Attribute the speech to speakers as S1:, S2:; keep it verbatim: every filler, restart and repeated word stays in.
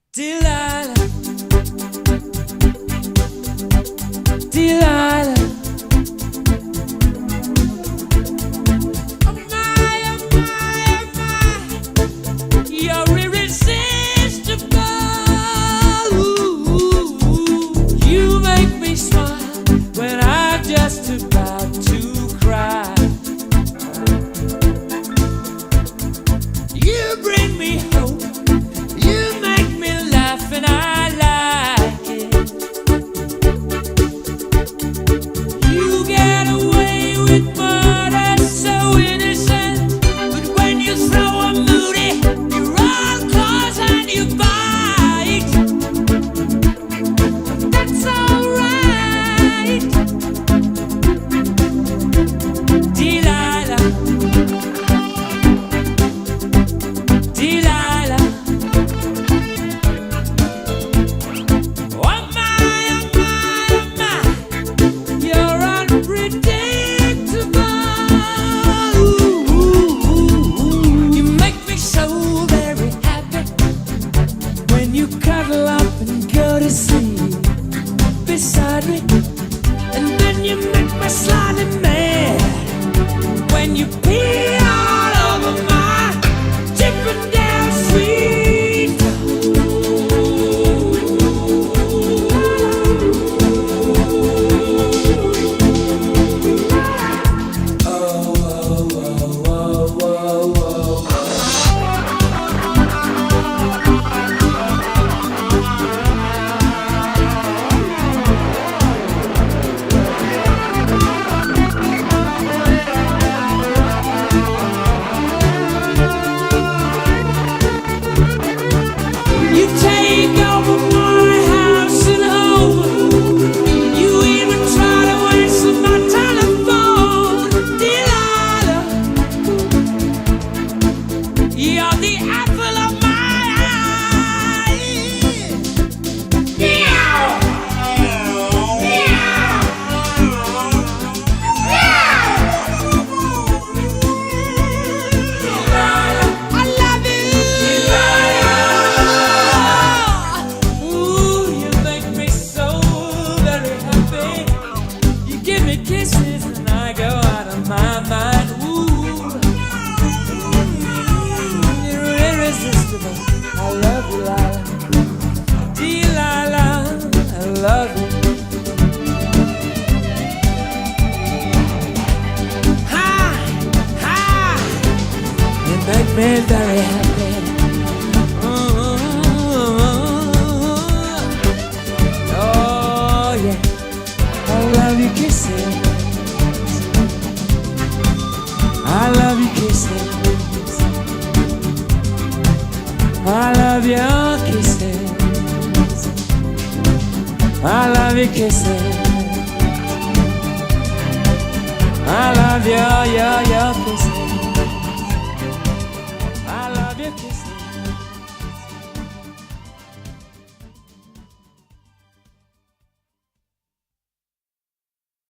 S1: Delilah, Delilah, oh my, oh my, oh my, you're irresistible. Ooh, you make me smile when I'm just about to cry. You bring me hope. You make me laugh and I like it. You get away with murder so innocent, but when you throw a moody, you roll claws and you bite. That's alright, Delilah, Delilah. Beside me, and then you make me slightly mad when you pee all over my tipping down street. Oh, oh, oh, oh, oh, oh. You take over my house and home. You even try to answer my telephone. Delilah, you're the apple of my eye. Meow, meow, meow. Delilah, I love you. Delilah. Ooh, you make me so very happy. You give me kisses and I go out of my mind. Ooh, you're irresistible. I love you, Lila. Delilah, I love you. Ha, ha, you make me very happy. Oh yeah, I love you kisses. I love you kisses. I love your kisses. I love your kisses. I love your, your, your kisses. I love your kisses.